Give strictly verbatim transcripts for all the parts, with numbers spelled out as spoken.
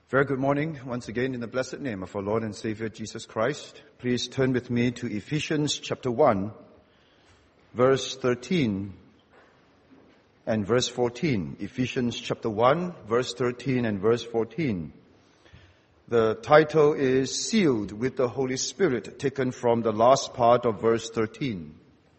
Very good morning once again in the blessed name of our Lord and Savior Jesus Christ. Please turn with me to Ephesians chapter one, verse thirteen and verse fourteen. Ephesians chapter one, verse thirteen and verse fourteen. The title is Sealed with the Holy Spirit, taken from the last part of verse thirteen.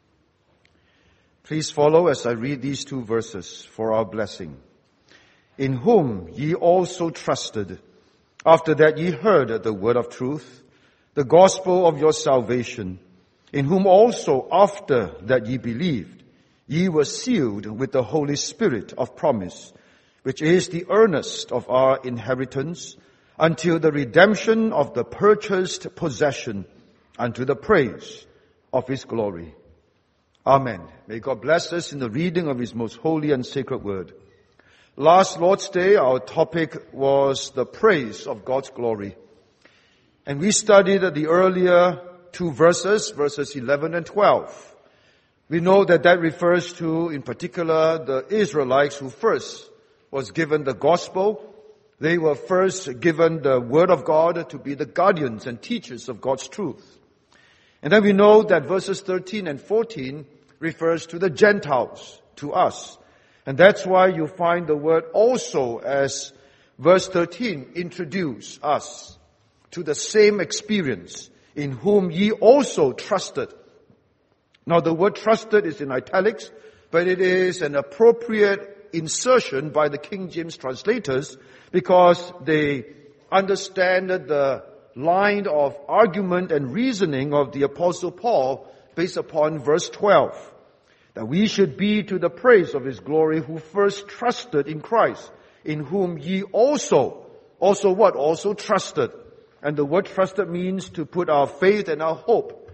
Please follow as I read these two verses for our blessing. In whom ye also trusted, after that ye heard the word of truth, the gospel of your salvation, in whom also after that ye believed, ye were sealed with the Holy Spirit of promise, which is the earnest of our inheritance, until the redemption of the purchased possession, unto the praise of His glory. Amen. May God bless us in the reading of His most holy and sacred word. Last Lord's Day, our topic was the praise of God's glory. And we studied the earlier two verses, verses eleven and twelve. We know that that refers to, in particular, the Israelites who first was given the gospel. They were first given the word of God to be the guardians and teachers of God's truth. And then we know that verses thirteen and fourteen refers to the Gentiles, to us. And that's why you find the word also as verse thirteen introduce us to the same experience, in whom ye also trusted. Now the word trusted is in italics, but it is an appropriate insertion by the King James translators because they understand the line of argument and reasoning of the Apostle Paul based upon verse twelve. That we should be to the praise of His glory, who first trusted in Christ, in whom ye also, also what? Also trusted. And the word trusted means to put our faith and our hope.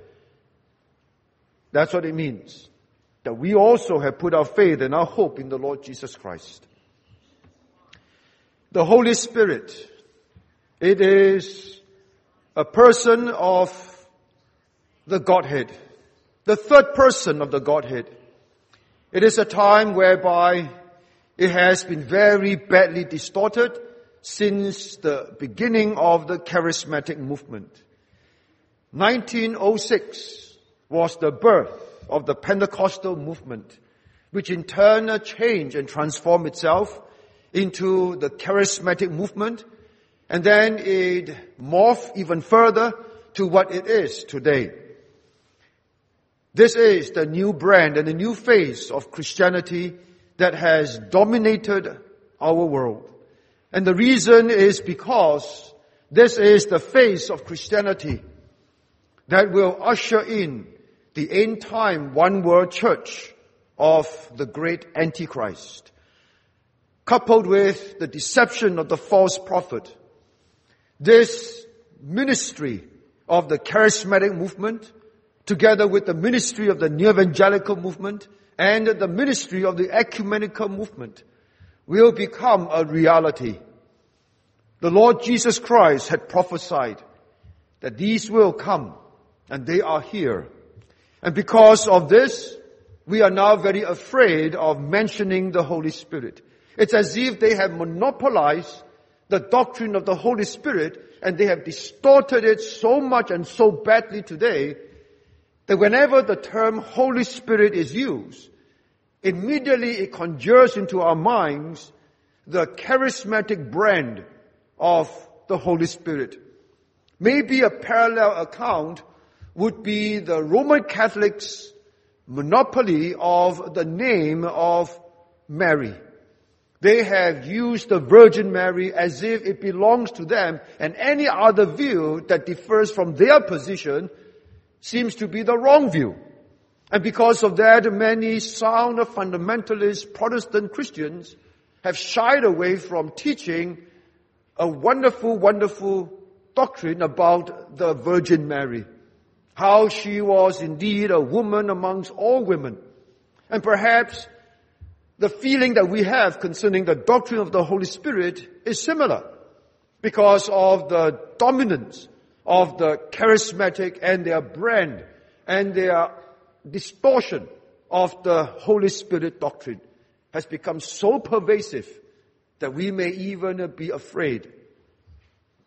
That's what it means. That we also have put our faith and our hope in the Lord Jesus Christ. The Holy Spirit, it is a person of the Godhead, the third person of the Godhead. It is a time whereby it has been very badly distorted since the beginning of the charismatic movement. nineteen oh six was the birth of the Pentecostal movement, which in turn changed and transformed itself into the charismatic movement, and then it morphed even further to what it is today. This is the new brand and the new face of Christianity that has dominated our world. And the reason is because this is the face of Christianity that will usher in the end time one world church of the great Antichrist. Coupled with the deception of the false prophet, this ministry of the charismatic movement, together with the ministry of the New Evangelical movement and the ministry of the Ecumenical movement, will become a reality. The Lord Jesus Christ had prophesied that these will come, and they are here. And because of this, we are now very afraid of mentioning the Holy Spirit. It's as if they have monopolized the doctrine of the Holy Spirit, and they have distorted it so much and so badly today that whenever the term Holy Spirit is used, immediately it conjures into our minds the charismatic brand of the Holy Spirit. Maybe a parallel account would be the Roman Catholics' monopoly of the name of Mary. They have used the Virgin Mary as if it belongs to them, and any other view that differs from their position seems to be the wrong view. And because of that, many sound fundamentalist Protestant Christians have shied away from teaching a wonderful, wonderful doctrine about the Virgin Mary. How she was indeed a woman amongst all women. And perhaps the feeling that we have concerning the doctrine of the Holy Spirit is similar because of the dominance of the charismatic and their brand and their distortion of the Holy Spirit doctrine has become so pervasive that we may even be afraid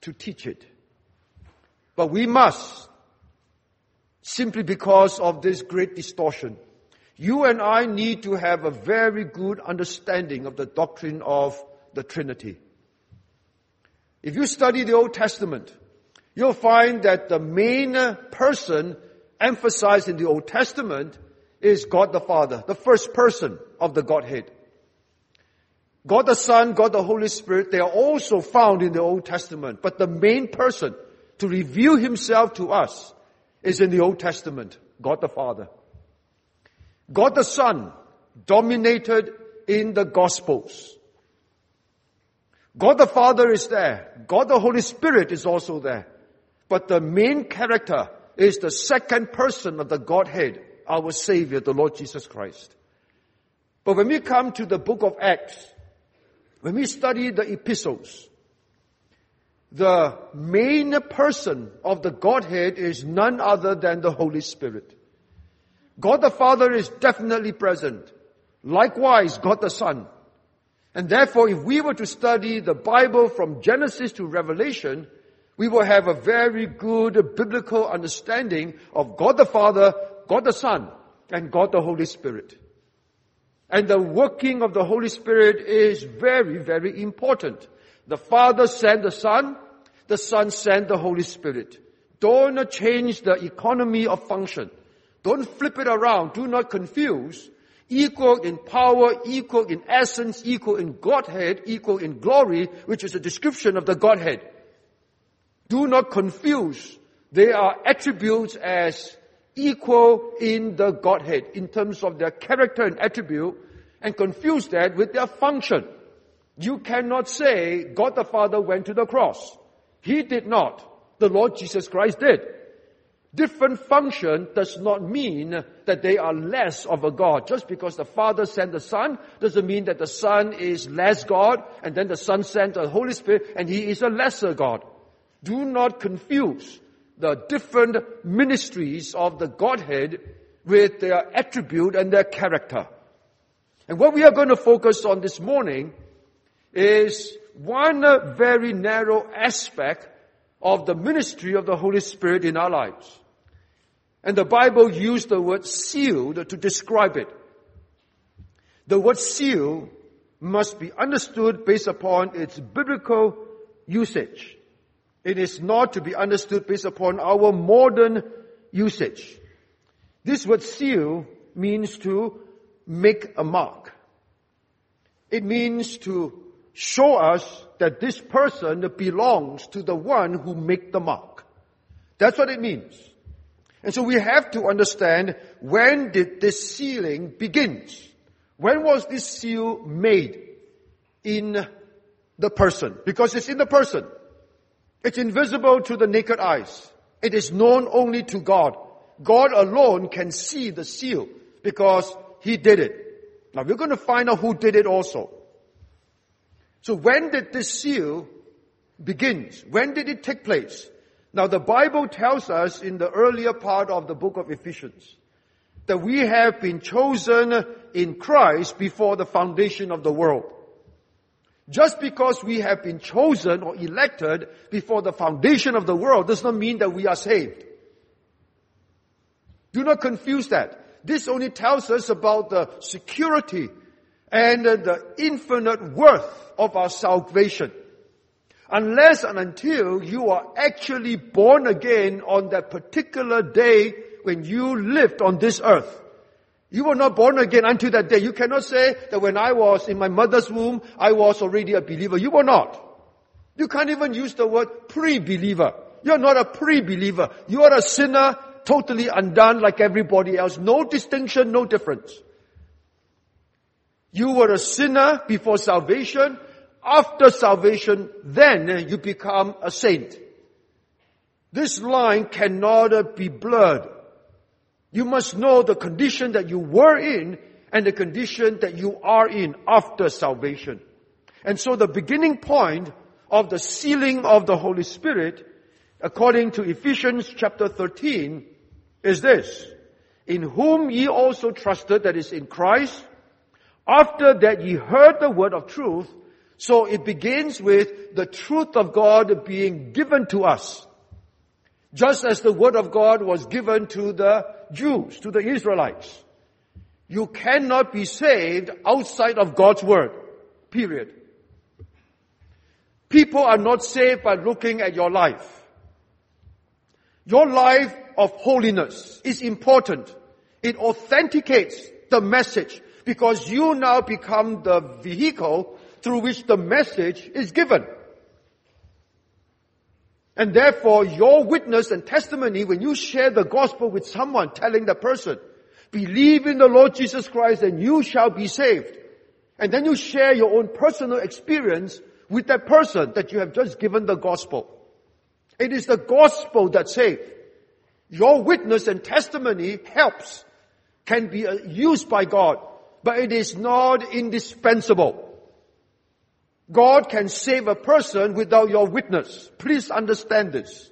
to teach it. But we must, simply because of this great distortion. You and I need to have a very good understanding of the doctrine of the Trinity. If you study the Old Testament, you'll find that the main person emphasized in the Old Testament is God the Father, the first person of the Godhead. God the Son, God the Holy Spirit, they are also found in the Old Testament. But the main person to reveal himself to us is in the Old Testament, God the Father. God the Son dominated in the Gospels. God the Father is there. God the Holy Spirit is also there. But the main character is the second person of the Godhead, our Savior, the Lord Jesus Christ. But when we come to the book of Acts, when we study the epistles, the main person of the Godhead is none other than the Holy Spirit. God the Father is definitely present. Likewise, God the Son. And therefore, if we were to study the Bible from Genesis to Revelation, we will have a very good biblical understanding of God the Father, God the Son, and God the Holy Spirit. And the working of the Holy Spirit is very, very important. The Father sent the Son, the Son sent the Holy Spirit. Don't change the economy of function. Don't flip it around. Do not confuse. Equal in power, equal in essence, equal in Godhead, equal in glory, which is a description of the Godhead. Do not confuse. They are attributes as equal in the Godhead in terms of their character and attribute, and confuse that with their function. You cannot say God the Father went to the cross. He did not. The Lord Jesus Christ did. Different function does not mean that they are less of a God. Just because the Father sent the Son doesn't mean that the Son is less God, and then the Son sent the Holy Spirit and He is a lesser God. Do not confuse the different ministries of the Godhead with their attribute and their character. And what we are going to focus on this morning is one very narrow aspect of the ministry of the Holy Spirit in our lives. And the Bible used the word sealed to describe it. The word seal must be understood based upon its biblical usage. It is not to be understood based upon our modern usage. This word seal means to make a mark. It means to show us that this person belongs to the one who made the mark. That's what it means. And so we have to understand, when did this sealing begin? When was this seal made in the person? Because it's in the person. It's invisible to the naked eyes. It is known only to God. God alone can see the seal because He did it. Now we're going to find out who did it also. So when did this seal begin? When did it take place? Now the Bible tells us in the earlier part of the book of Ephesians that we have been chosen in Christ before the foundation of the world. Just because we have been chosen or elected before the foundation of the world does not mean that we are saved. Do not confuse that. This only tells us about the security and the infinite worth of our salvation. Unless and until you are actually born again on that particular day when you lived on this earth. You were not born again until that day. You cannot say that when I was in my mother's womb, I was already a believer. You were not. You can't even use the word pre-believer. You're not a pre-believer. You are a sinner, totally undone like everybody else. No distinction, no difference. You were a sinner before salvation. After salvation, then you become a saint. This line cannot be blurred. You must know the condition that you were in and the condition that you are in after salvation. And so the beginning point of the sealing of the Holy Spirit, according to Ephesians chapter thirteen, is this: in whom ye also trusted, that is in Christ, after that ye heard the word of truth, So it begins with the truth of God being given to us. Just as the word of God was given to the Jews, to the Israelites. You cannot be saved outside of God's word. Period. People are not saved by looking at your life. Your life of holiness is important. It authenticates the message because you now become the vehicle through which the message is given. And therefore, your witness and testimony, when you share the gospel with someone, telling the person, believe in the Lord Jesus Christ and you shall be saved. And then you share your own personal experience with that person that you have just given the gospel. It is the gospel that saves. Your witness and testimony helps, can be used by God, but it is not indispensable. God can save a person without your witness. Please understand this.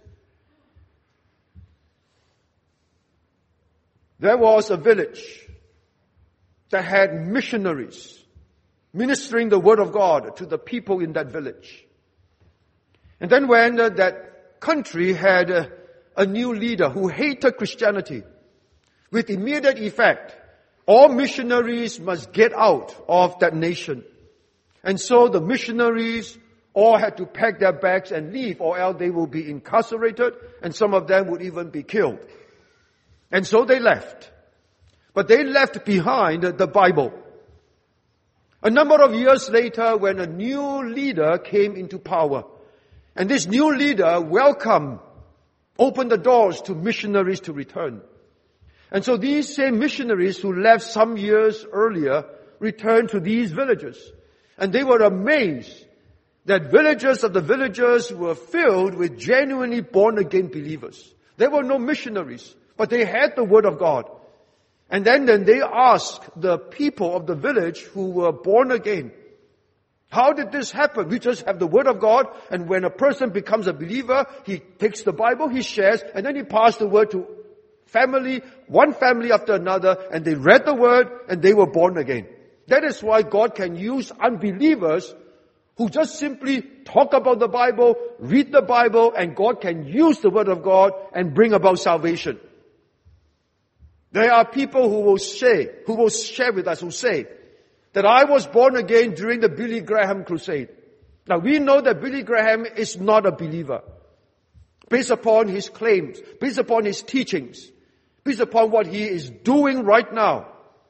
There was a village that had missionaries ministering the word of God to the people in that village. And then when uh, that country had uh, a new leader who hated Christianity, with immediate effect, all missionaries must get out of that nation. And so the missionaries all had to pack their bags and leave, or else they will be incarcerated, and some of them would even be killed. And so they left. But they left behind the Bible. A number of years later, when a new leader came into power, and this new leader welcomed, opened the doors to missionaries to return. And so these same missionaries who left some years earlier returned to these villages. And they were amazed that villages of the villagers were filled with genuinely born-again believers. There were no missionaries, but they had the word of God. And then, then they asked the people of the village who were born again, how did this happen? We just have the word of God, and when a person becomes a believer, he takes the Bible, he shares, and then he passes the word to family, one family after another, and they read the word, and they were born again. That is why God can use unbelievers who just simply talk about the Bible, read the Bible, and God can use the word of God and bring about salvation. There are people who will say, who will share with us, who say that I was born again during the Billy Graham crusade. Now we know that Billy Graham is not a believer. Based upon his claims, based upon his teachings, based upon what he is doing right now.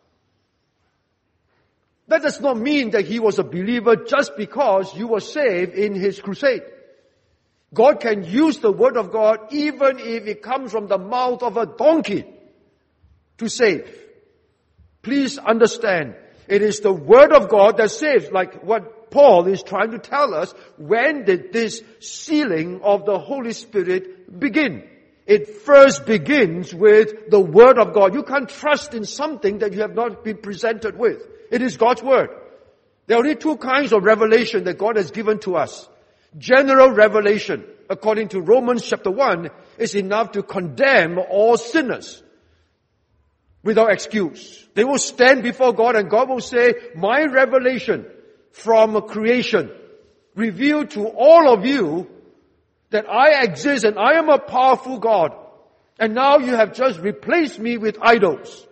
That does not mean that he was a believer just because you were saved in his crusade. God can use the word of God even if it comes from the mouth of a donkey to save. Please understand, it is the word of God that saves, like what Paul is trying to tell us. When did this sealing of the Holy Spirit begin? It first begins with the word of God. You can't trust in something that you have not been presented with. It is God's word. There are only two kinds of revelation that God has given to us. General revelation, according to Romans chapter one, is enough to condemn all sinners without excuse. They will stand before God and God will say, my revelation from creation revealed to all of you that I exist and I am a powerful God. And now you have just replaced me with idols.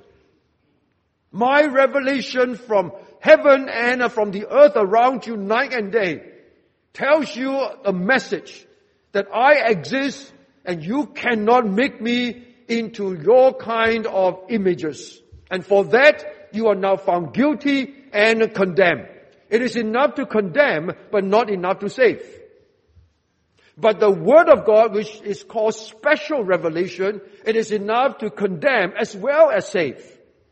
My revelation from heaven and from the earth around you night and day tells you a message that I exist and you cannot make me into your kind of images. And for that, you are now found guilty and condemned. It is enough to condemn, but not enough to save. But the word of God, which is called special revelation, it is enough to condemn as well as save.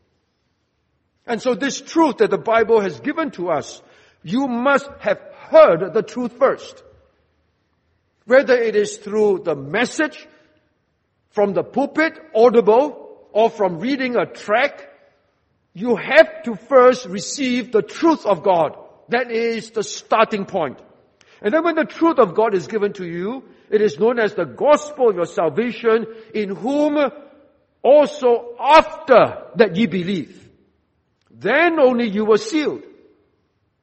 And so this truth that the Bible has given to us, you must have heard the truth first. Whether it is through the message from the pulpit, audible, or from reading a tract, you have to first receive the truth of God. That is the starting point. And then when the truth of God is given to you, it is known as the gospel of your salvation, in whom also after that ye believe. Then only you were sealed.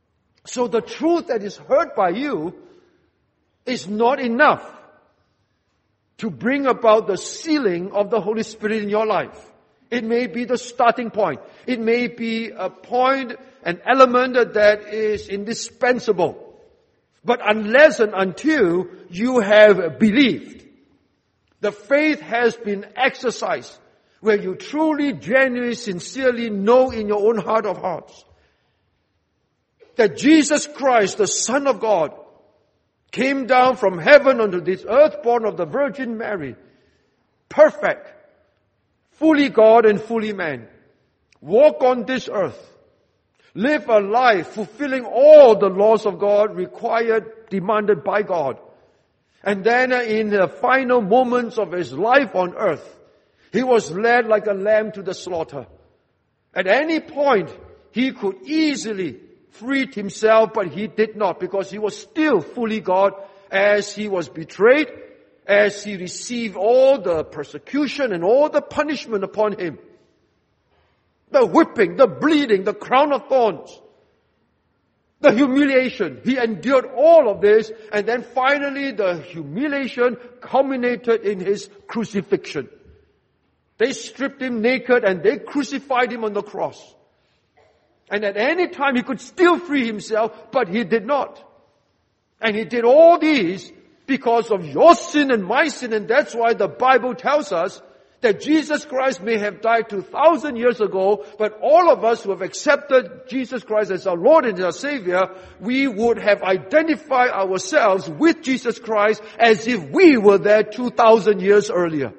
So the truth that is heard by you is not enough to bring about the sealing of the Holy Spirit in your life. It may be the starting point. It may be a point, an element that is indispensable. But unless and until you have believed, the faith has been exercised, where you truly, genuinely, sincerely know in your own heart of hearts that Jesus Christ, the Son of God, came down from heaven onto this earth, born of the Virgin Mary, perfect, fully God and fully man, walk on this earth, live a life fulfilling all the laws of God required, demanded by God. And then in the final moments of his life on earth, he was led like a lamb to the slaughter. At any point, he could easily free himself, but he did not, because he was still fully God as he was betrayed, as he received all the persecution and all the punishment upon him. The whipping, the bleeding, the crown of thorns, the humiliation. He endured all of this, and then finally the humiliation culminated in his crucifixion. They stripped him naked and they crucified him on the cross. And at any time he could still free himself, but he did not. And he did all these because of your sin and my sin, and that's why the Bible tells us that Jesus Christ may have died two thousand years ago, but all of us who have accepted Jesus Christ as our Lord and our Savior, we would have identified ourselves with Jesus Christ as if we were there two thousand years earlier.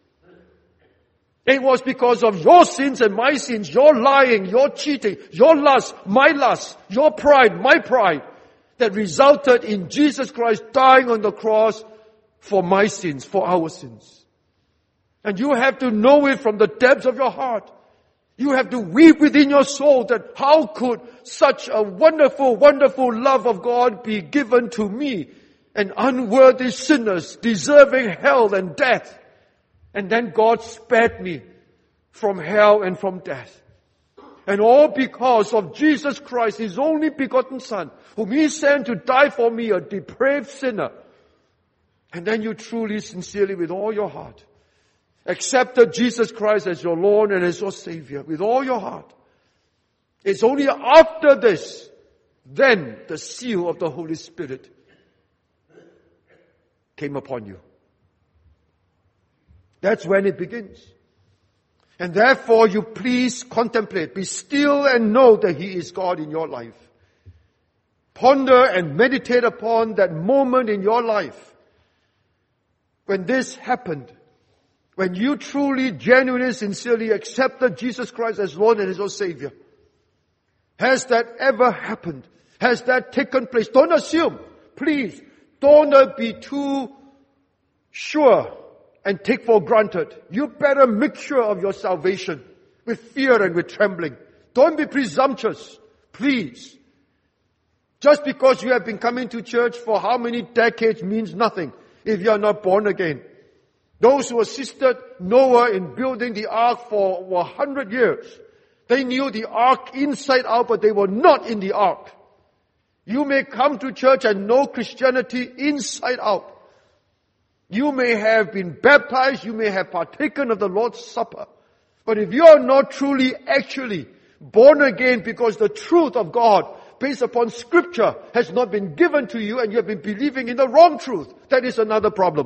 It was because of your sins and my sins, your lying, your cheating, your lust, my lust, your pride, my pride, that resulted in Jesus Christ dying on the cross for my sins, for our sins. And you have to know it from the depths of your heart. You have to weep within your soul that how could such a wonderful, wonderful love of God be given to me, an unworthy sinner, deserving hell and death. And then God spared me from hell and from death. And all because of Jesus Christ, His only begotten Son, whom He sent to die for me, a depraved sinner. And then you truly, sincerely, with all your heart, accepted Jesus Christ as your Lord and as your Savior, with all your heart. It's only after this, then the seal of the Holy Spirit came upon you. That's when it begins. And therefore you please contemplate, be still and know that He is God in your life. Ponder and meditate upon that moment in your life when this happened, when you truly, genuinely, sincerely accepted Jesus Christ as Lord and as your Savior. Has that ever happened? Has that taken place? Don't assume. Please, don't be too sure and take for granted. You better make sure of your salvation with fear and with trembling. Don't be presumptuous. Please. Just because you have been coming to church for how many decades means nothing if you are not born again. Those who assisted Noah in building the ark for one hundred years, they knew the ark inside out, but they were not in the ark. You may come to church and know Christianity inside out. You may have been baptized, you may have partaken of the Lord's Supper. But if you are not truly, actually born again because the truth of God based upon Scripture has not been given to you and you have been believing in the wrong truth, that is another problem.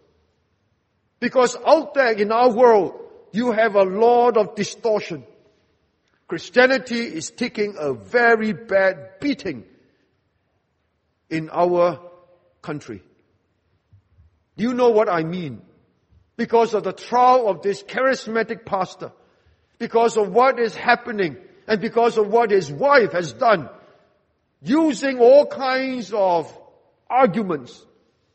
Because out there in our world, you have a lot of distortion. Christianity is taking a very bad beating in our country. Do you know what I mean? Because of the trial of this charismatic pastor, because of what is happening, and because of what his wife has done, using all kinds of arguments,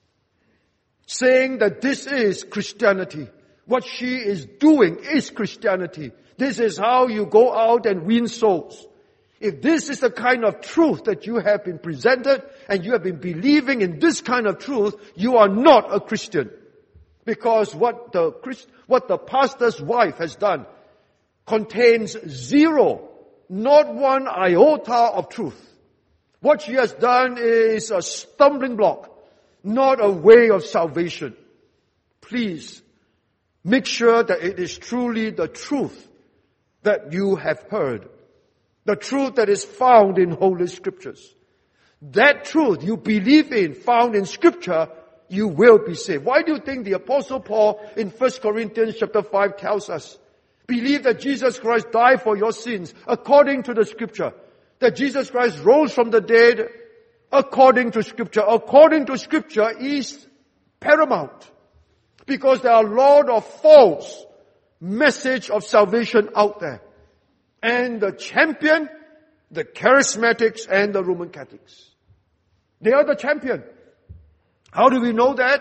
saying that this is Christianity. What she is doing is Christianity. This is how you go out and win souls. If this is the kind of truth that you have been presented and you have been believing in this kind of truth, you are not a Christian. Because what the Christ, what the pastor's wife has done contains zero, not one iota of truth. What she has done is a stumbling block, not a way of salvation. Please make sure that it is truly the truth that you have heard. The truth that is found in Holy Scriptures. That truth you believe in, found in Scripture, you will be saved. Why do you think the Apostle Paul in First Corinthians chapter five tells us, believe that Jesus Christ died for your sins according to the Scripture. That Jesus Christ rose from the dead according to Scripture. According to Scripture is paramount. Because there are a lot of false message of salvation out there. And the champion, the charismatics and the Roman Catholics. They are the champion. How do we know that?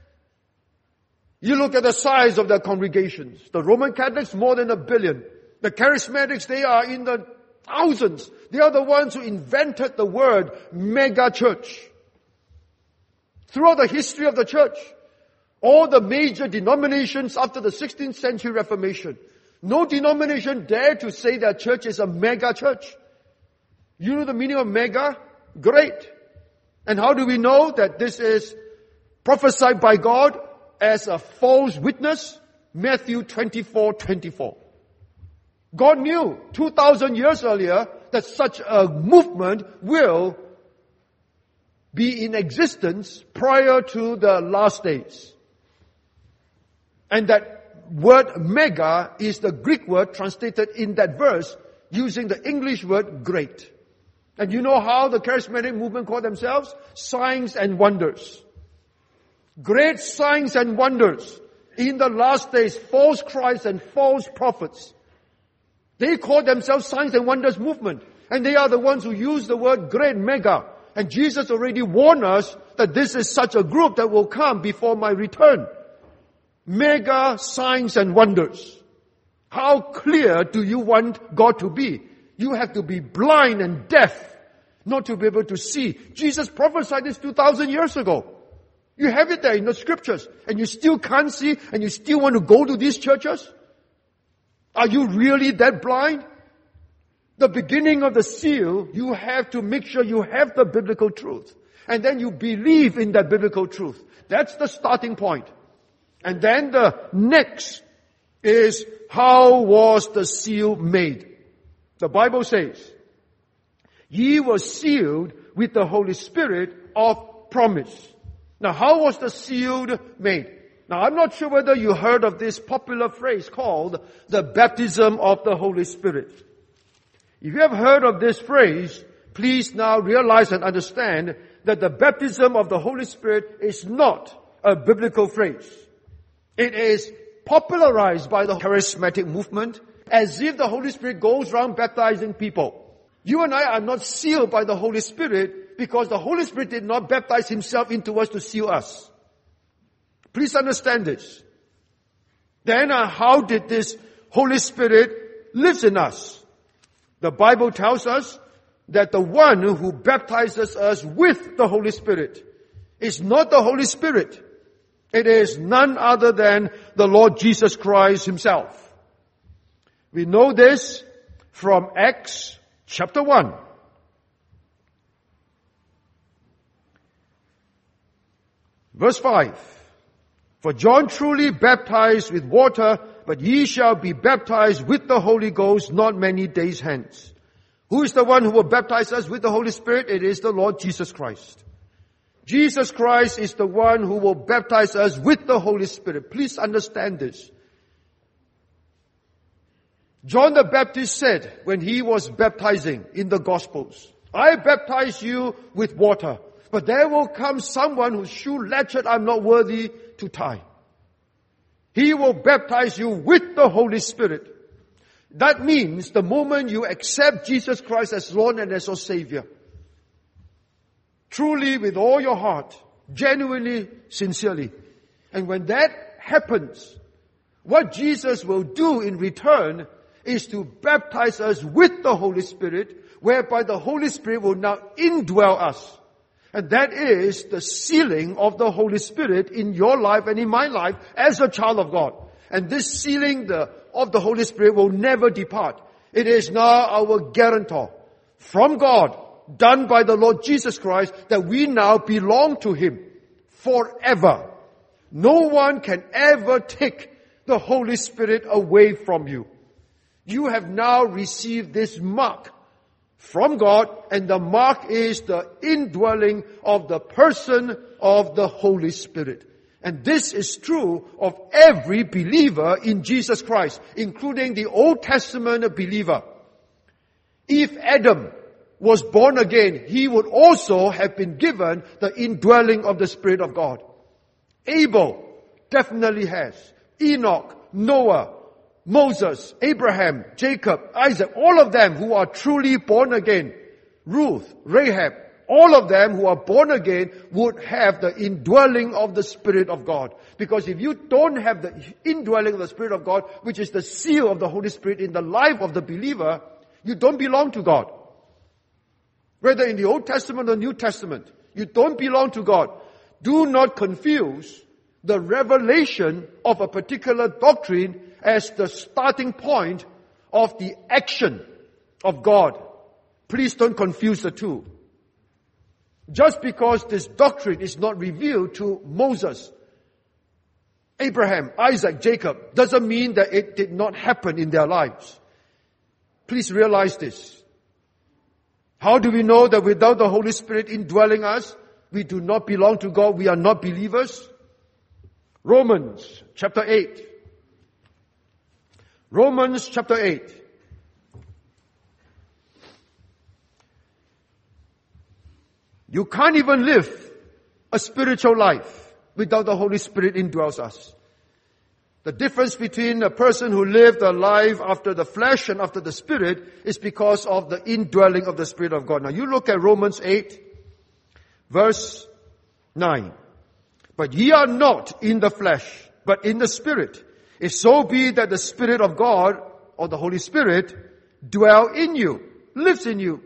You look at the size of their congregations. The Roman Catholics, more than a billion. The charismatics, they are in the thousands. They are the ones who invented the word mega church. Throughout the history of the church, all the major denominations after the sixteenth century Reformation, no denomination dared to say that church is a mega church. You know the meaning of mega? Great. And how do we know that this is prophesied by God as a false witness? Matthew twenty-four twenty-four. God knew two thousand years earlier that such a movement will be in existence prior to the last days. And that word mega is the Greek word translated in that verse using the English word great. And you know how the charismatic movement call themselves? Signs and wonders. Great signs and wonders. In the last days, false Christs and false prophets. They call themselves signs and wonders movement. And they are the ones who use the word great, mega. And Jesus already warned us that this is such a group that will come before my return. Mega signs and wonders. How clear do you want God to be? You have to be blind and deaf not to be able to see. Jesus prophesied this two thousand years ago. You have it there in the Scriptures. And you still can't see and you still want to go to these churches? Are you really that blind? The beginning of the seal, you have to make sure you have the biblical truth. And then you believe in that biblical truth. That's the starting point. And then the next is, how was the seal made? The Bible says, ye were sealed with the Holy Spirit of promise. Now, how was the seal made? Now, I'm not sure whether you heard of this popular phrase called the baptism of the Holy Spirit. If you have heard of this phrase, please now realize and understand that the baptism of the Holy Spirit is not a biblical phrase. It is popularized by the charismatic movement as if the Holy Spirit goes around baptizing people. You and I are not sealed by the Holy Spirit because the Holy Spirit did not baptize Himself into us to seal us. Please understand this. Then uh, how did this Holy Spirit live in us? The Bible tells us that the one who baptizes us with the Holy Spirit is not the Holy Spirit. It is none other than the Lord Jesus Christ Himself. We know this from Acts chapter one. Verse five. For John truly baptized with water, but ye shall be baptized with the Holy Ghost not many days hence. Who is the one who will baptize us with the Holy Spirit? It is the Lord Jesus Christ. Jesus Christ is the one who will baptize us with the Holy Spirit. Please understand this. John the Baptist said when he was baptizing in the Gospels, I baptize you with water, but there will come someone whose shoe latchet I'm not worthy to tie. He will baptize you with the Holy Spirit. That means the moment you accept Jesus Christ as Lord and as your Savior, truly with all your heart, genuinely, sincerely, and when that happens, what Jesus will do in return is to baptize us with the Holy Spirit, whereby the Holy Spirit will now indwell us. And that is the sealing of the Holy Spirit in your life and in my life as a child of God. And this sealing the, of the Holy Spirit will never depart. It is now our guarantor from God done by the Lord Jesus Christ, that we now belong to Him forever. No one can ever take the Holy Spirit away from you. You have now received this mark from God, and the mark is the indwelling of the person of the Holy Spirit. And this is true of every believer in Jesus Christ, including the Old Testament believer. If Adam was born again, he would also have been given the indwelling of the Spirit of God. Abel definitely has. Enoch, Noah, Moses, Abraham, Jacob, Isaac, all of them who are truly born again, Ruth, Rahab, all of them who are born again would have the indwelling of the Spirit of God. Because if you don't have the indwelling of the Spirit of God, which is the seal of the Holy Spirit in the life of the believer, you don't belong to God. Whether in the Old Testament or New Testament, you don't belong to God. Do not confuse the revelation of a particular doctrine as the starting point of the action of God. Please don't confuse the two. Just because this doctrine is not revealed to Moses, Abraham, Isaac, Jacob, doesn't mean that it did not happen in their lives. Please realize this. How do we know that without the Holy Spirit indwelling us, we do not belong to God, we are not believers? Romans chapter eight. Romans chapter eight. You can't even live a spiritual life without the Holy Spirit indwells us. The difference between a person who lived a life after the flesh and after the Spirit is because of the indwelling of the Spirit of God. Now you look at Romans eight, verse nine. But ye are not in the flesh, but in the Spirit. If so be that the Spirit of God, or the Holy Spirit, dwell in you, lives in you.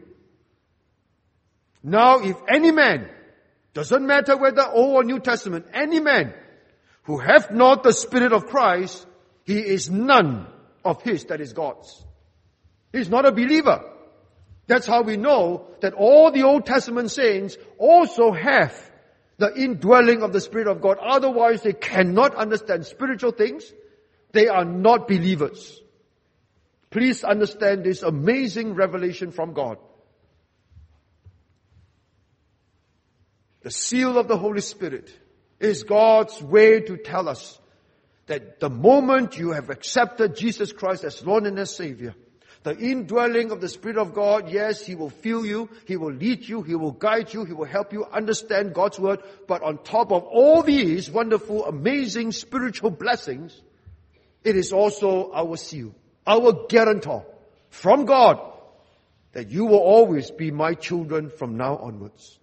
Now if any man, doesn't matter whether Old or New Testament, any man who hath not the Spirit of Christ, he is none of his, that is God's. He's not a believer. That's how we know that all the Old Testament saints also have the indwelling of the Spirit of God. Otherwise, they cannot understand spiritual things. They are not believers. Please understand this amazing revelation from God. The seal of the Holy Spirit is God's way to tell us that the moment you have accepted Jesus Christ as Lord and as Savior, the indwelling of the Spirit of God, yes, He will fill you, He will lead you, He will guide you, He will help you understand God's Word. But on top of all these wonderful, amazing spiritual blessings, it is also our seal, our guarantor from God that you will always be my children from now onwards.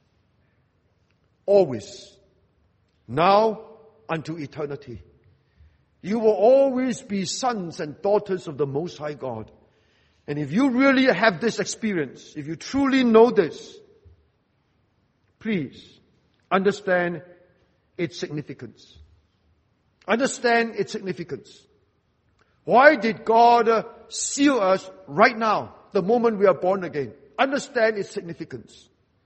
Always. Now unto eternity. You will always be sons and daughters of the Most High God. And if you really have this experience, if you truly know this, please understand its significance. Understand its significance. Why did God uh, seal us right now, the moment we are born again? Understand its significance.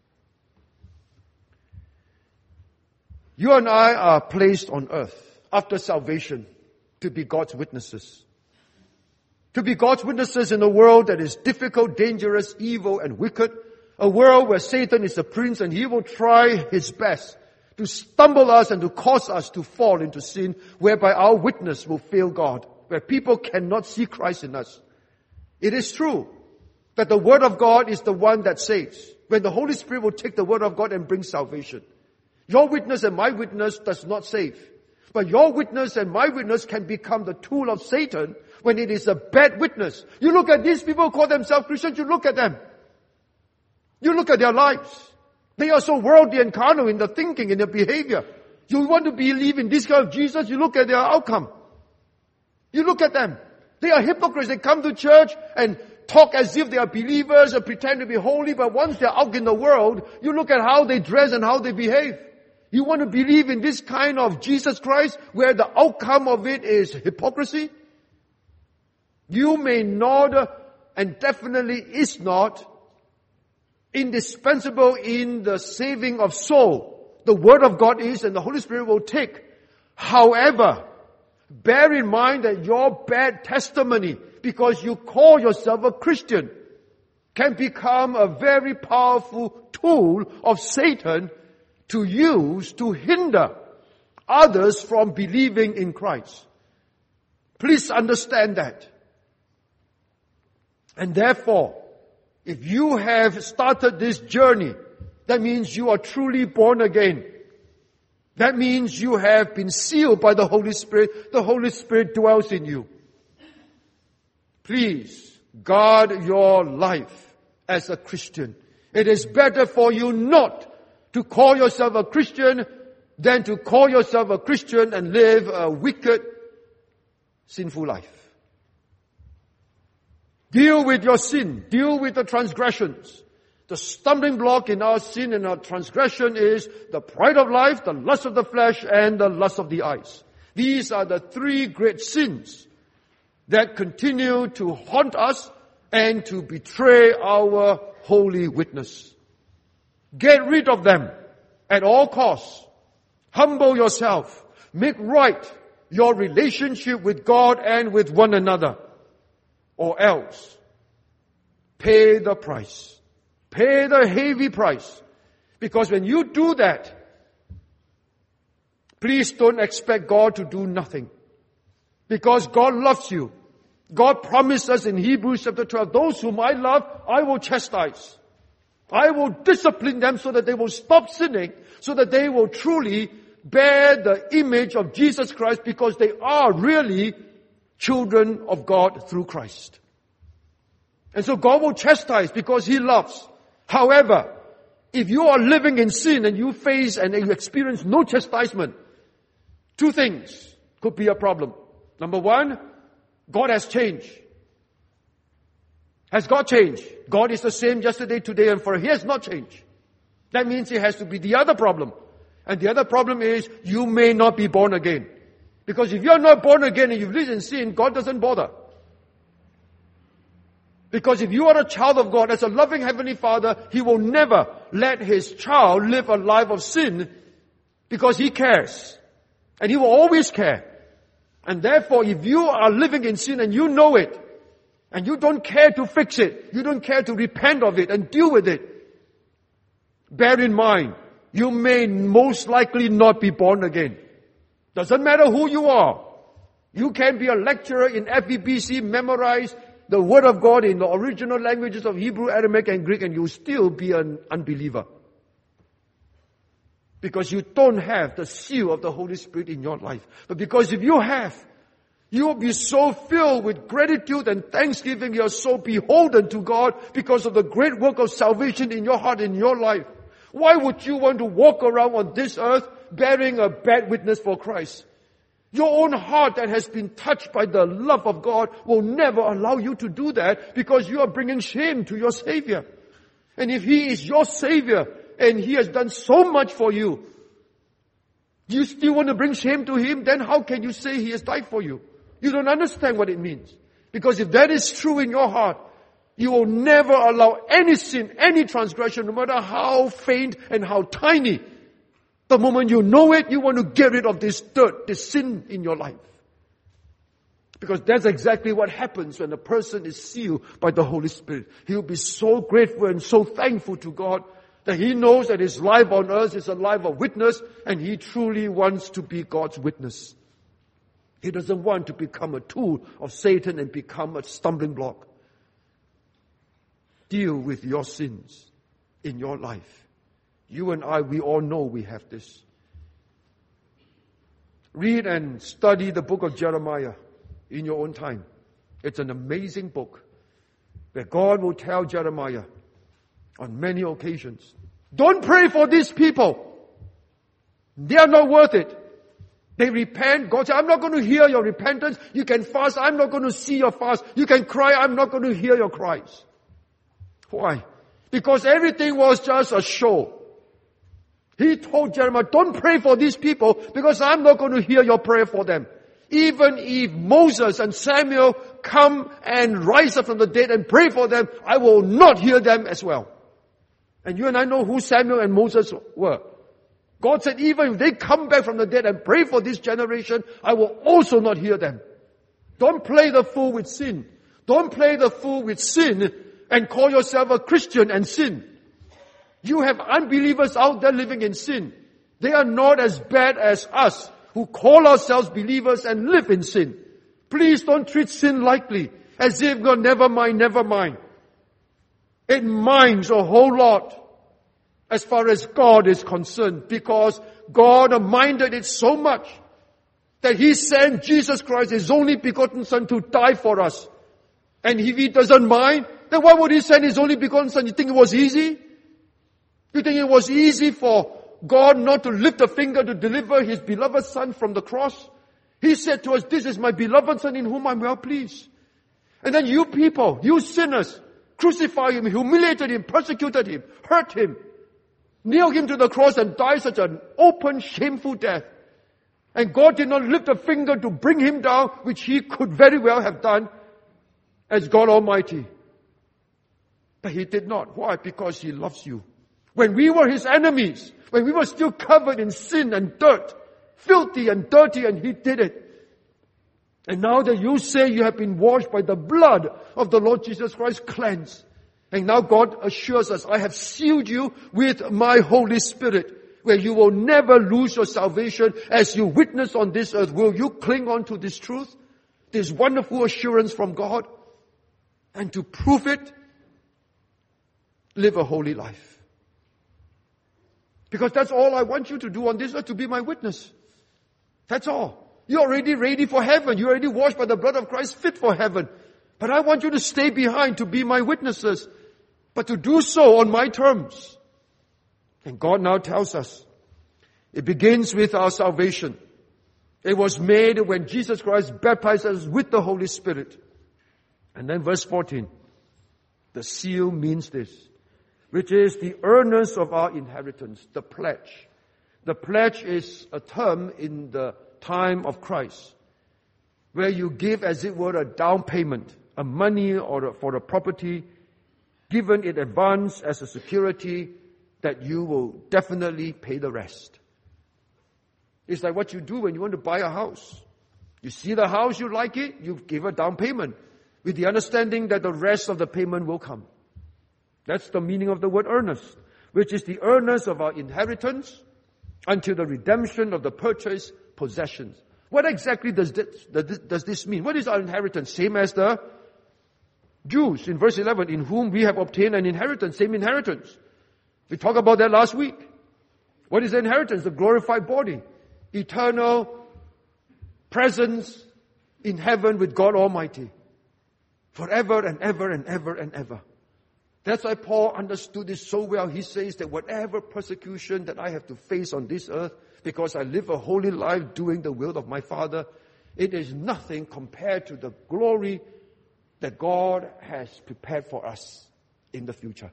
You and I are placed on earth after salvation to be God's witnesses. To be God's witnesses in a world that is difficult, dangerous, evil, and wicked. A world where Satan is the prince and he will try his best to stumble us and to cause us to fall into sin, whereby our witness will fail God, where people cannot see Christ in us. It is true that the Word of God is the one that saves, when the Holy Spirit will take the Word of God and bring salvation. Your witness and my witness does not save. But your witness and my witness can become the tool of Satan when it is a bad witness. You look at these people who call themselves Christians, you look at them. You look at their lives. They are so worldly and carnal in their thinking, in their behavior. You want to believe in this kind of Jesus, you look at their outcome. You look at them. They are hypocrites. They come to church and talk as if they are believers and pretend to be holy, but once they're out in the world, you look at how they dress and how they behave. You want to believe in this kind of Jesus Christ where the outcome of it is hypocrisy? You may not, and definitely is not, indispensable in the saving of soul. The Word of God is, and the Holy Spirit will take. However, bear in mind that your bad testimony, because you call yourself a Christian, can become a very powerful tool of Satan to use to hinder others from believing in Christ. Please understand that. And therefore, if you have started this journey, that means you are truly born again. That means you have been sealed by the Holy Spirit. The Holy Spirit dwells in you. Please guard your life as a Christian. It is better for you not to call yourself a Christian than to call yourself a Christian and live a wicked, sinful life. Deal with your sin. Deal with the transgressions. The stumbling block in our sin and our transgression is the pride of life, the lust of the flesh, and the lust of the eyes. These are the three great sins that continue to haunt us and to betray our holy witness. Get rid of them at all costs. Humble yourself. Make right your relationship with God and with one another. Or else, pay the price. Pay the heavy price. Because when you do that, please don't expect God to do nothing. Because God loves you. God promised us in Hebrews chapter twelve, those whom I love, I will chastise. I will discipline them so that they will stop sinning, so that they will truly bear the image of Jesus Christ, because they are really children of God through Christ. And so God will chastise because He loves. However, if you are living in sin and you face and you experience no chastisement, two things could be a problem. Number one, God has changed. Has God changed? God is the same yesterday, today, and forever. He has not changed. That means it has to be the other problem. And the other problem is you may not be born again. Because if you're not born again and you live in sin, God doesn't bother. Because if you are a child of God, as a loving Heavenly Father, He will never let His child live a life of sin, because He cares. And He will always care. And therefore, if you are living in sin and you know it, and you don't care to fix it, you don't care to repent of it and deal with it, bear in mind, you may most likely not be born again. Doesn't matter who you are. You can be a lecturer in F E B C, memorize the Word of God in the original languages of Hebrew, Aramaic, and Greek, and you'll still be an unbeliever. Because you don't have the seal of the Holy Spirit in your life. But because if you have, you will be so filled with gratitude and thanksgiving, you are so beholden to God because of the great work of salvation in your heart, in your life. Why would you want to walk around on this earth bearing a bad witness for Christ? Your own heart that has been touched by the love of God will never allow you to do that, because you are bringing shame to your Savior. And if He is your Savior and He has done so much for you, you still want to bring shame to Him, then how can you say He has died for you? You don't understand what it means. Because if that is true in your heart, you will never allow any sin, any transgression, no matter how faint and how tiny. The moment you know it, you want to get rid of this dirt, this sin in your life. Because that's exactly what happens when a person is sealed by the Holy Spirit. He will be so grateful and so thankful to God that he knows that his life on earth is a life of witness, and he truly wants to be God's witness. He doesn't want to become a tool of Satan and become a stumbling block. Deal with your sins in your life. You and I, we all know we have this. Read and study the book of Jeremiah in your own time. It's an amazing book where God will tell Jeremiah on many occasions, don't pray for these people. They are not worth it. They repent. God said, I'm not going to hear your repentance. You can fast. I'm not going to see your fast. You can cry. I'm not going to hear your cries. Why? Because everything was just a show. He told Jeremiah, don't pray for these people, because I'm not going to hear your prayer for them. Even if Moses and Samuel come and rise up from the dead and pray for them, I will not hear them as well. And you and I know who Samuel and Moses were. God said, even if they come back from the dead and pray for this generation, I will also not hear them. Don't play the fool with sin. Don't play the fool with sin and call yourself a Christian and sin. You have unbelievers out there living in sin. They are not as bad as us who call ourselves believers and live in sin. Please don't treat sin lightly, as if God, never mind, never mind. It minds a whole lot as far as God is concerned, because God minded it so much that He sent Jesus Christ, His only begotten Son, to die for us. And if He doesn't mind, then why would He send His only begotten Son? You think it was easy? You think it was easy for God not to lift a finger to deliver His beloved Son from the cross? He said to us, this is my beloved Son in whom I'm well pleased. And then you people, you sinners, crucified Him, humiliated Him, persecuted Him, hurt Him, nailed Him to the cross and died such an open, shameful death. And God did not lift a finger to bring Him down, which He could very well have done as God Almighty. But He did not. Why? Because He loves you. When we were His enemies, when we were still covered in sin and dirt, filthy and dirty, and He did it. And now that you say you have been washed by the blood of the Lord Jesus Christ, cleansed. And now God assures us, I have sealed you with my Holy Spirit, where you will never lose your salvation as you witness on this earth. Will you cling on to this truth? This wonderful assurance from God? And to prove it, live a holy life. Because that's all I want you to do on this earth, to be my witness. That's all. You're already ready for heaven. You're already washed by the blood of Christ, fit for heaven. But I want you to stay behind to be my witnesses, but to do so on my terms. And God now tells us, it begins with our salvation. It was made when Jesus Christ baptized us with the Holy Spirit. And then verse fourteen, the seal means this, which is the earnest of our inheritance, the pledge. The pledge is a term in the time of Christ, where you give, as it were, a down payment, a money or a, for a property, given in advance as a security that you will definitely pay the rest. It's like what you do when you want to buy a house. You see the house, you like it, you give a down payment with the understanding that the rest of the payment will come. That's the meaning of the word earnest, which is the earnest of our inheritance until the redemption of the purchased possessions. What exactly does this, does this mean? What is our inheritance? Same as the Jews in verse eleven, in whom we have obtained an inheritance, same inheritance. We talked about that last week. What is the inheritance? The glorified body, eternal presence in heaven with God Almighty, forever and ever and ever and ever. That's why Paul understood this so well. He says that whatever persecution that I have to face on this earth, because I live a holy life doing the will of my Father, it is nothing compared to the glory that God has prepared for us in the future.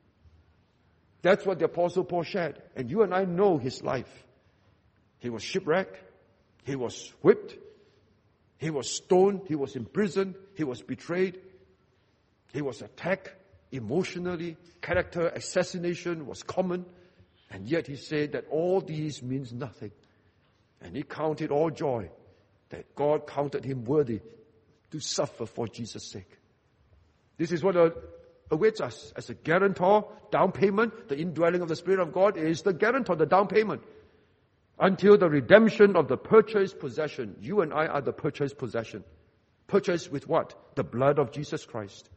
That's what the Apostle Paul shared. And you and I know his life. He was shipwrecked. He was whipped. He was stoned. He was imprisoned. He was betrayed. He was attacked emotionally. Character assassination was common. And yet he said that all these means nothing. And he counted all joy that God counted him worthy to suffer for Jesus' sake. This is what awaits us as a guarantor, down payment. The indwelling of the Spirit of God is the guarantor, the down payment. Until the redemption of the purchased possession. You and I are the purchased possession. Purchased with what? The blood of Jesus Christ.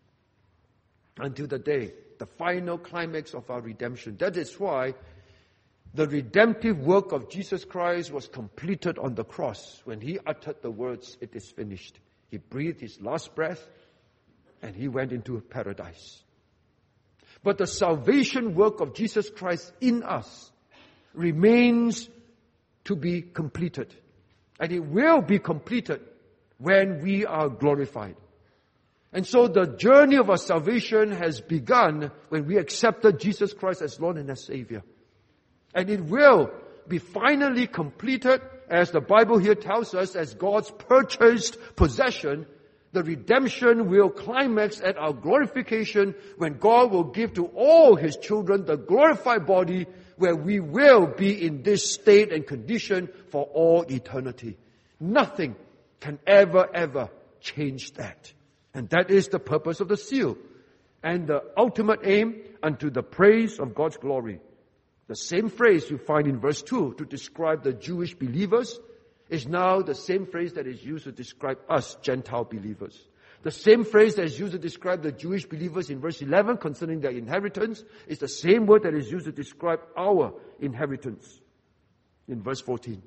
Until the day, the final climax of our redemption. That is why the redemptive work of Jesus Christ was completed on the cross when he uttered the words, "It is finished." He breathed his last breath and he went into paradise. But the salvation work of Jesus Christ in us remains to be completed. And it will be completed when we are glorified. And so the journey of our salvation has begun when we accepted Jesus Christ as Lord and as Savior. And it will be finally completed, as the Bible here tells us, as God's purchased possession The redemption will climax at our glorification when God will give to all His children the glorified body where we will be in this state and condition for all eternity. Nothing can ever, ever change that. And that is the purpose of the seal and the ultimate aim unto the praise of God's glory. The same phrase you find in verse two to describe the Jewish believers is now the same phrase that is used to describe us Gentile believers. The same phrase that is used to describe the Jewish believers in verse eleven concerning their inheritance is the same word that is used to describe our inheritance in verse fourteen.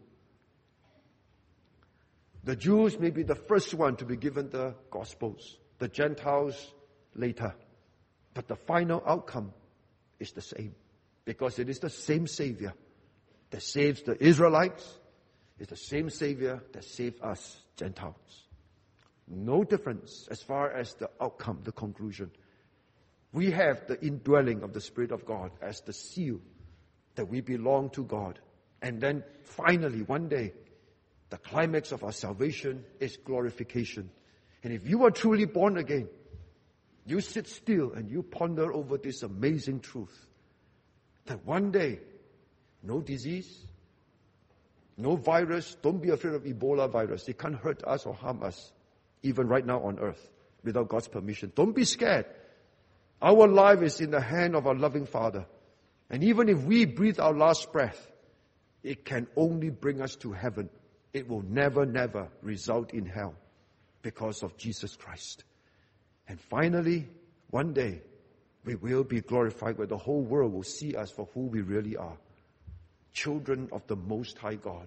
The Jews may be the first one to be given the Gospels, the Gentiles later. But the final outcome is the same, because it is the same Savior that saves the Israelites. It's the same Savior that saved us, Gentiles. No difference as far as the outcome, the conclusion. We have the indwelling of the Spirit of God as the seal that we belong to God. And then finally, one day, the climax of our salvation is glorification. And if you are truly born again, you sit still and you ponder over this amazing truth that one day, no disease, no virus, don't be afraid of Ebola virus. It can't hurt us or harm us, even right now on earth, without God's permission. Don't be scared. Our life is in the hand of our loving Father. And even if we breathe our last breath, it can only bring us to heaven. It will never, never result in hell because of Jesus Christ. And finally, one day, we will be glorified where the whole world will see us for who we really are. Children of the Most High God.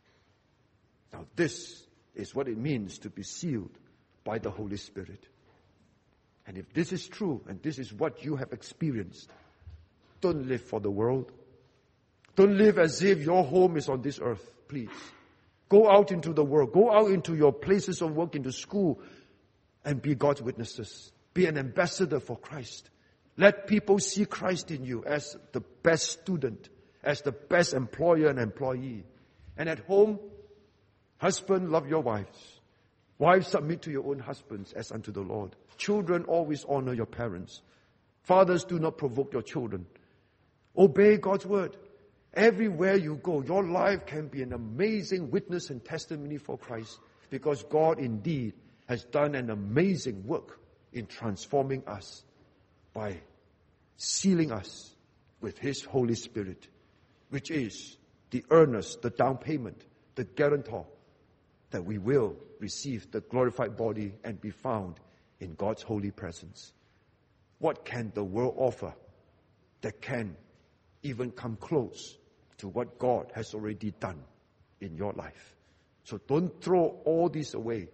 Now this is what it means to be sealed by the Holy Spirit. And if this is true, and this is what you have experienced, don't live for the world. Don't live as if your home is on this earth, please. Go out into the world. Go out into your places of work, into school, and be God's witnesses. Be an ambassador for Christ. Let people see Christ in you as the best student, as the best employer and employee. And at home, husband, love your wives. Wives, submit to your own husbands as unto the Lord. Children, always honor your parents. Fathers, do not provoke your children. Obey God's word. Everywhere you go, your life can be an amazing witness and testimony for Christ, because God indeed has done an amazing work in transforming us by sealing us with His Holy Spirit, which is the earnest, the down payment, the guarantor that we will receive the glorified body and be found in God's holy presence. What can the world offer that can even come close to what God has already done in your life? So don't throw all this away.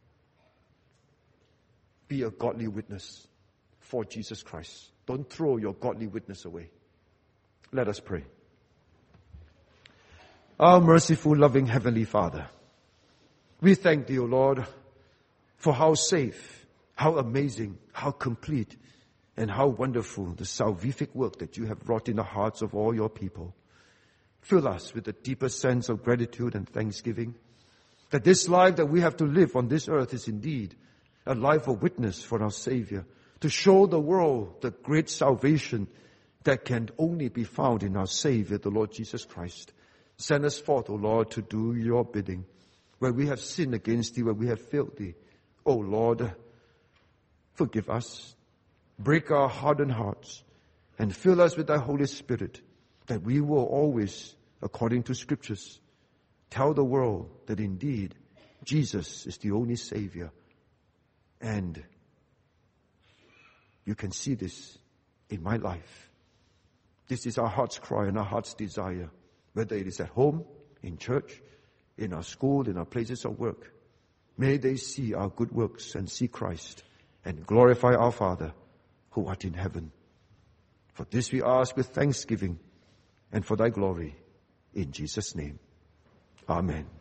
Be a godly witness for Jesus Christ. Don't throw your godly witness away. Let us pray. Our merciful, loving Heavenly Father, we thank Thee, O Lord, for how safe, how amazing, how complete, and how wonderful the salvific work that You have wrought in the hearts of all Your people. Fill us with a deeper sense of gratitude and thanksgiving, that this life that we have to live on this earth is indeed a life of witness for our Savior, to show the world the great salvation that can only be found in our Savior, the Lord Jesus Christ. Send us forth, O Lord, to do Your bidding. Where we have sinned against Thee, where we have failed Thee, O Lord, forgive us. Break our hardened hearts and fill us with Thy Holy Spirit, that we will always, according to Scriptures, tell the world that indeed Jesus is the only Savior. And You can see this in my life. This is our heart's cry and our heart's desire, whether it is at home, in church, in our school, in our places of work. May they see our good works and see Christ and glorify our Father who art in heaven. For this we ask with thanksgiving and for Thy glory. In Jesus' name. Amen.